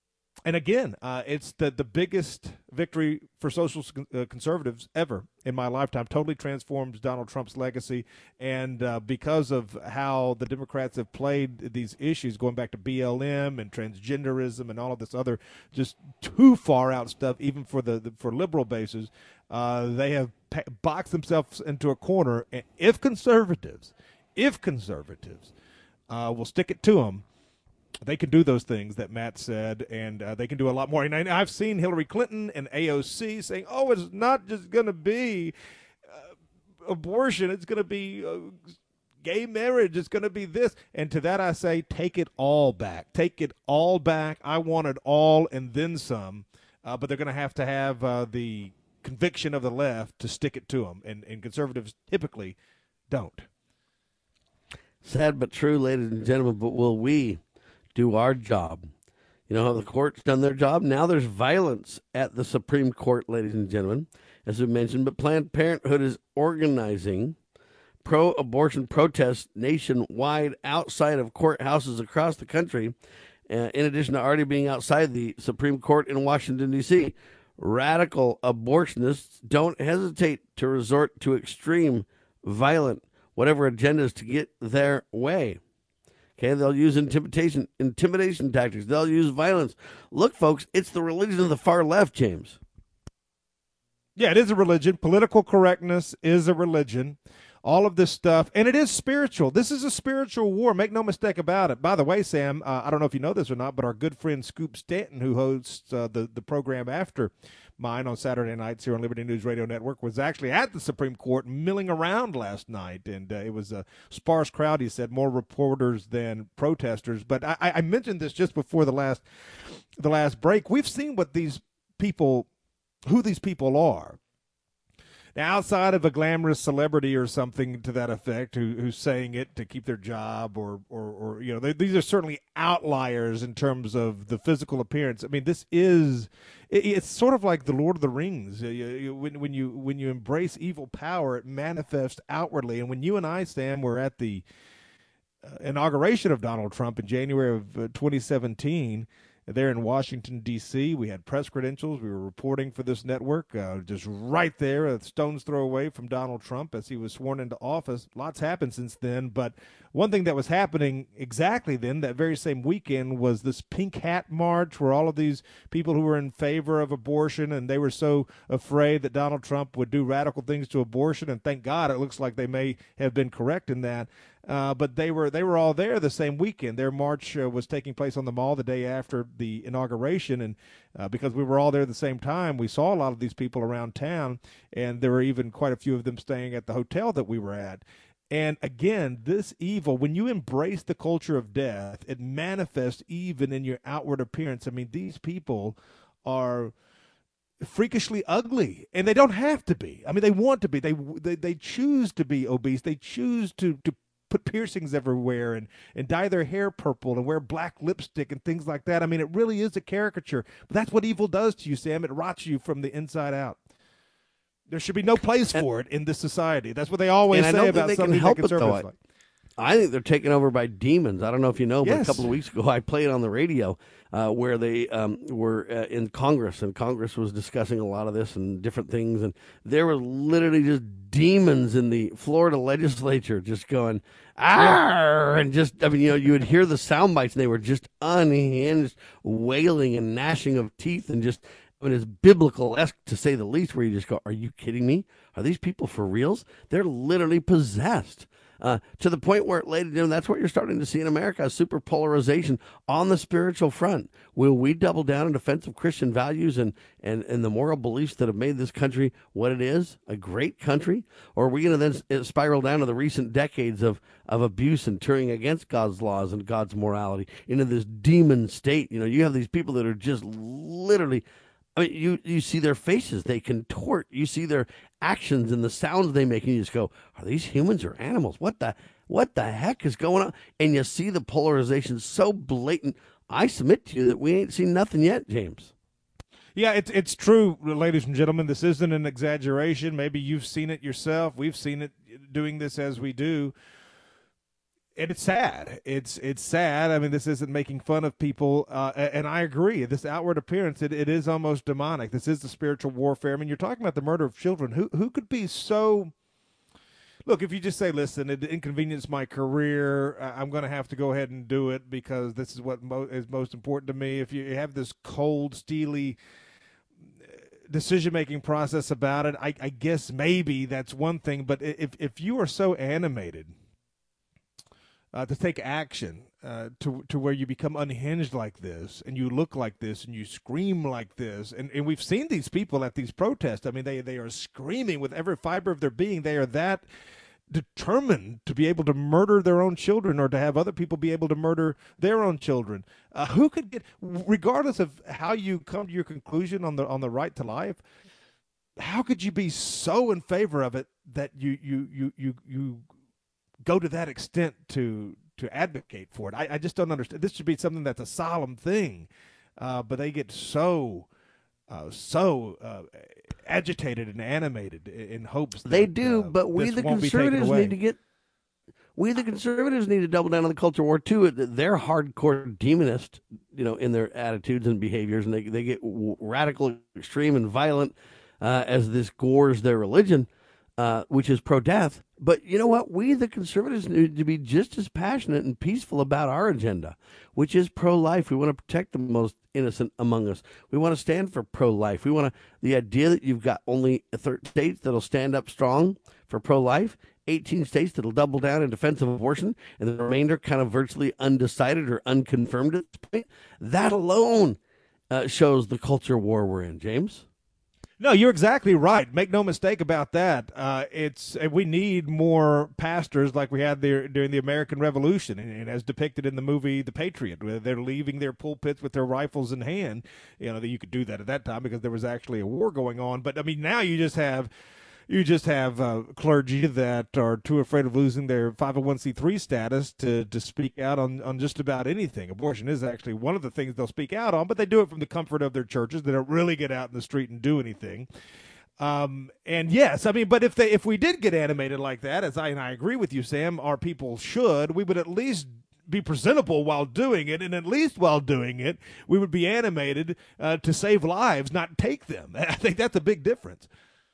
Speaker 3: And again, uh, it's the, the biggest victory for social uh, conservatives ever in my lifetime. Totally transforms Donald Trump's legacy. And uh, because of how the Democrats have played these issues, going back to B L M and transgenderism and all of this other just too far out stuff, even for the, the for liberal bases, uh, they have pa- boxed themselves into a corner. And if conservatives, if conservatives uh, will stick it to them, they can do those things that Matt said, and uh, they can do a lot more. And I, I've seen Hillary Clinton and A O C saying, oh, it's not just going to be uh, abortion. It's going to be uh, gay marriage. It's going to be this. And to that I say, take it all back. Take it all back. I want it all and then some. Uh, but they're going to have to have uh, the conviction of the left to stick it to them. And, and conservatives typically don't.
Speaker 2: Sad but true, ladies and gentlemen, but will we do our job? You know, the court's done their job. Now there's violence at the Supreme Court, ladies and gentlemen, as we mentioned. But Planned Parenthood is organizing pro-abortion protests nationwide outside of courthouses across the country, uh, in addition to already being outside the Supreme Court in Washington, D C Radical abortionists don't hesitate to resort to extreme, violent, whatever agendas to get their way. Okay, they'll use intimidation, intimidation tactics. They'll use violence. Look, folks, it's the religion of the far left, James.
Speaker 3: Yeah, it is a religion. Political correctness is a religion. All of this stuff, and it is spiritual. This is a spiritual war. Make no mistake about it. By the way, Sam, uh, I don't know if you know this or not, but our good friend Scoop Stanton, who hosts uh, the, the program after mine on Saturday nights here on Liberty News Radio Network, was actually at the Supreme Court milling around last night, and uh, it was a sparse crowd. He said more reporters than protesters. But I, I mentioned this just before the last the last break. We've seen what these people, who these people are. Now, outside of a glamorous celebrity or something to that effect, who, who's saying it to keep their job, or, or, or you know, they, these are certainly outliers in terms of the physical appearance. I mean, this is it, it's sort of like the Lord of the Rings. You, you, when, when you when you embrace evil power, it manifests outwardly. And when you and I, Sam, were at the uh, inauguration of Donald Trump in January of uh, twenty seventeen. There in Washington, D C, we had press credentials. We were reporting for this network, uh, just right there, a stone's throw away from Donald Trump as he was sworn into office. Lots happened since then, but one thing that was happening exactly then, that very same weekend, was this Pink Hat March, where all of these people who were in favor of abortion, and they were so afraid that Donald Trump would do radical things to abortion, and thank God it looks like they may have been correct in that. Uh, but they were they were all there the same weekend. Their march uh, was taking place on the Mall the day after the inauguration, and uh, because we were all there at the same time, we saw a lot of these people around town, and there were even quite a few of them staying at the hotel that we were at. And again, this evil, when you embrace the culture of death, it manifests even in your outward appearance. I mean, these people are freakishly ugly, and they don't have to be. I mean, they want to be. They they, they choose to be obese. They choose to to put piercings everywhere and, and dye their hair purple and wear black lipstick and things like that. I mean, it really is a caricature. But that's what evil does to you, Sam. It rots you from the inside out. There should be no place for it in this society. That's what they always
Speaker 2: and
Speaker 3: say
Speaker 2: I don't
Speaker 3: about
Speaker 2: think they
Speaker 3: something
Speaker 2: can help
Speaker 3: that
Speaker 2: it, though.
Speaker 3: conservatives like.
Speaker 2: I think they're taken over by demons. I don't know if you know, but
Speaker 3: Yes.
Speaker 2: a couple of weeks ago I played on the radio uh, where they um, were uh, in Congress, and Congress was discussing a lot of this and different things, and there were literally just demons in the Florida legislature just going, "Arr!" and just, I mean, you know, you would hear the sound bites, and they were just unhinged, wailing and gnashing of teeth, and just, I mean, it's biblical-esque to say the least, where you just go, are you kidding me? Are these people for reals? They're literally possessed. Uh, to the point where, ladies and gentlemen, that's what you're starting to see in America, a super polarization on the spiritual front. Will we double down in defense of Christian values and, and, and the moral beliefs that have made this country what it is, a great country? Or are we going to then spiral down to the recent decades of, of abuse and turning against God's laws and God's morality into this demon state? You know, you have these people that are just literally, I mean, you, you see their faces, they contort. You see their actions and the sounds they make, and you just go, are these humans or animals? What the what the heck is going on? And you see the polarization so blatant. I submit to you that we ain't seen nothing yet, James.
Speaker 3: Yeah, it's it's true, ladies and gentlemen. This isn't an exaggeration. Maybe you've seen it yourself. We've seen it doing this as we do. and it's sad. It's it's sad. I mean, this isn't making fun of people, uh, and I agree. This outward appearance, it, it is almost demonic. This is the spiritual warfare. I mean, you're talking about the murder of children. Who who could be so... Look, if you just say, listen, it inconvenienced my career, I'm going to have to go ahead and do it because this is what mo- is most important to me. If you have this cold, steely decision-making process about it, I, I guess maybe that's one thing. But if if you are so animated uh, to take action uh, to to where you become unhinged like this, and you look like this, and you scream like this, and, and we've seen these people at these protests. I mean, they they are screaming with every fiber of their being. They are that determined to be able to murder their own children or to have other people be able to murder their own children. Uh, who could get, regardless of how you come to your conclusion on the on the right to life, how could you be so in favor of it that you you you you you go to that extent to to advocate for it? I, I just don't understand. This should be something that's a solemn thing, uh, but they get so uh, so uh, agitated and animated in hopes that,
Speaker 2: they do,
Speaker 3: uh,
Speaker 2: but we the conservatives need to get. We the conservatives need to double down on the culture war too. They're hardcore demonist, you know, in their attitudes and behaviors, and they they get radical, extreme, and violent uh, as this gores their religion, uh, which is pro-death. But you know what? We the conservatives need to be just as passionate and peaceful about our agenda, which is pro-life. We want to protect the most innocent among us. We want to stand for pro-life. We want to the idea that you've got only thirty states that'll stand up strong for pro-life, eighteen states that'll double down in defense of abortion, and the remainder kind of virtually undecided or unconfirmed at this point. That alone uh, shows the culture war we're in, James.
Speaker 3: No, you're exactly right. Make no mistake about that. Uh, it's we need more pastors like we had there during the American Revolution, and, and as depicted in the movie The Patriot, where they're leaving their pulpits with their rifles in hand. You know, that you could do that at that time because there was actually a war going on. But I mean, now you just have. You just have uh, clergy that are too afraid of losing their five oh one c three status to, to speak out on, on just about anything. Abortion is actually one of the things they'll speak out on, but they do it from the comfort of their churches. They don't really get out in the street and do anything. Um, and yes, I mean, but if they if we did get animated like that, as I and I agree with you, Sam, our people should, we would at least be presentable while doing it, and at least while doing it, we would be animated uh, to save lives, not take them. I think that's a big difference.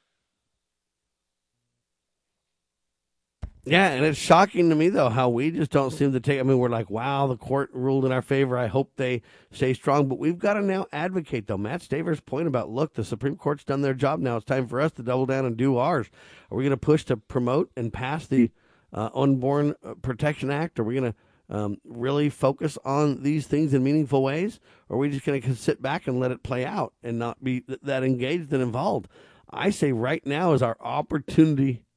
Speaker 2: Yeah, and it's shocking to me, though, how we just don't seem to take – I mean, we're like, wow, the court ruled in our favor. I hope they stay strong. But we've got to now advocate, though. Matt Staver's point about, look, the Supreme Court's done their job now. It's time for us to double down and do ours. Are we going to push to promote and pass the uh, Unborn Protection Act? Are we going to um, really focus on these things in meaningful ways? Or are we just going to sit back and let it play out and not be th- that engaged and involved? I say right now is our opportunity –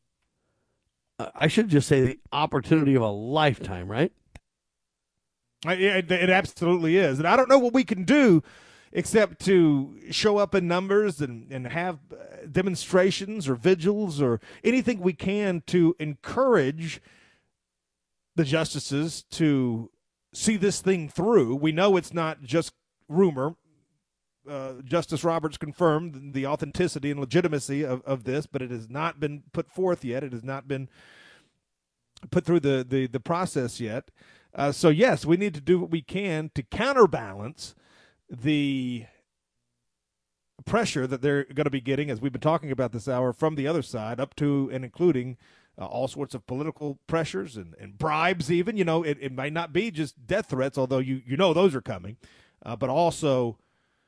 Speaker 2: I should just say the opportunity of a lifetime, right?
Speaker 3: It, it absolutely is. And I don't know what we can do except to show up in numbers and, and have demonstrations or vigils or anything we can to encourage the justices to see this thing through. We know it's not just rumor. Uh, Justice Roberts confirmed the authenticity and legitimacy of, of this, but it has not been put forth yet. It has not been put through the, the, the process yet. Uh, so, yes, we need to do what we can to counterbalance the pressure that they're going to be getting, as we've been talking about this hour, from the other side, up to and including uh, all sorts of political pressures and, and bribes even. You know, it, it might not be just death threats, although you, you know those are coming, uh, but also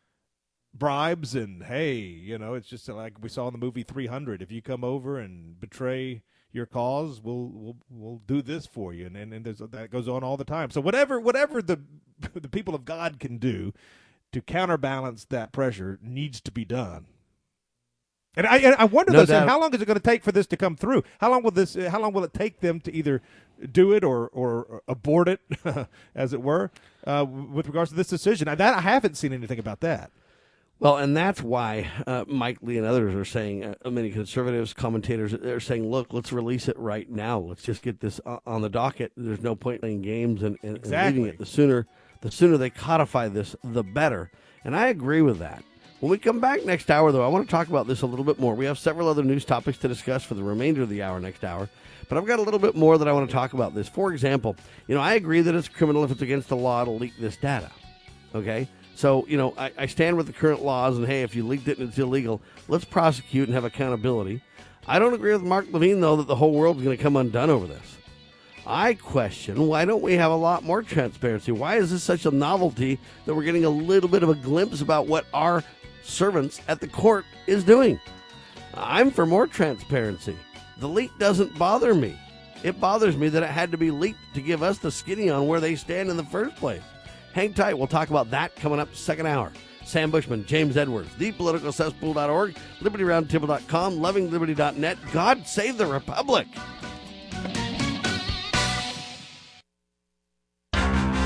Speaker 3: bribes and, hey, you know, it's just like we saw in the movie three hundred. If you come over and betray your cause, we'll we'll we'll do this for you, and and, and there's, that goes on all the time. So whatever whatever the the people of God can do to counterbalance that pressure needs to be done. And I and I wonder
Speaker 2: No
Speaker 3: though, Sam,
Speaker 2: doubt.
Speaker 3: how long is it going to take for this to come through? How long will this? How long will it take them to either do it or or abort it, as it were, uh, with regards to this decision? Now, that I haven't seen anything about that.
Speaker 2: Well, and that's why uh, Mike Lee and others are saying, uh, many conservatives, commentators, they're saying, look, let's release it right now. Let's just get this uh, on the docket. There's no point playing games and, and,
Speaker 3: Exactly.
Speaker 2: and leaving it. The sooner, the sooner they codify this, the better. And I agree with that. When we come back next hour, though, I want to talk about this a little bit more. We have several other news topics to discuss for the remainder of the hour next hour. But I've got a little bit more that I want to talk about this. For example, you know, I agree that it's criminal if it's against the law to leak this data. Okay? So, you know, I, I stand with the current laws, and hey, if you leaked it and it's illegal, let's prosecute and have accountability. I don't agree with Mark Levine, though, that the whole world is going to come undone over this. I question, why don't we have a lot more transparency? Why is this such a novelty that we're getting a little bit of a glimpse about what our servants at the court is doing? I'm for more transparency. The leak doesn't bother me. It bothers me that it had to be leaked to give us the skinny on where they stand in the first place. Hang tight. We'll talk about that coming up second hour. Sam Bushman, James Edwards, the political cesspool dot org, liberty roundtable dot com, loving liberty dot net. God save the Republic.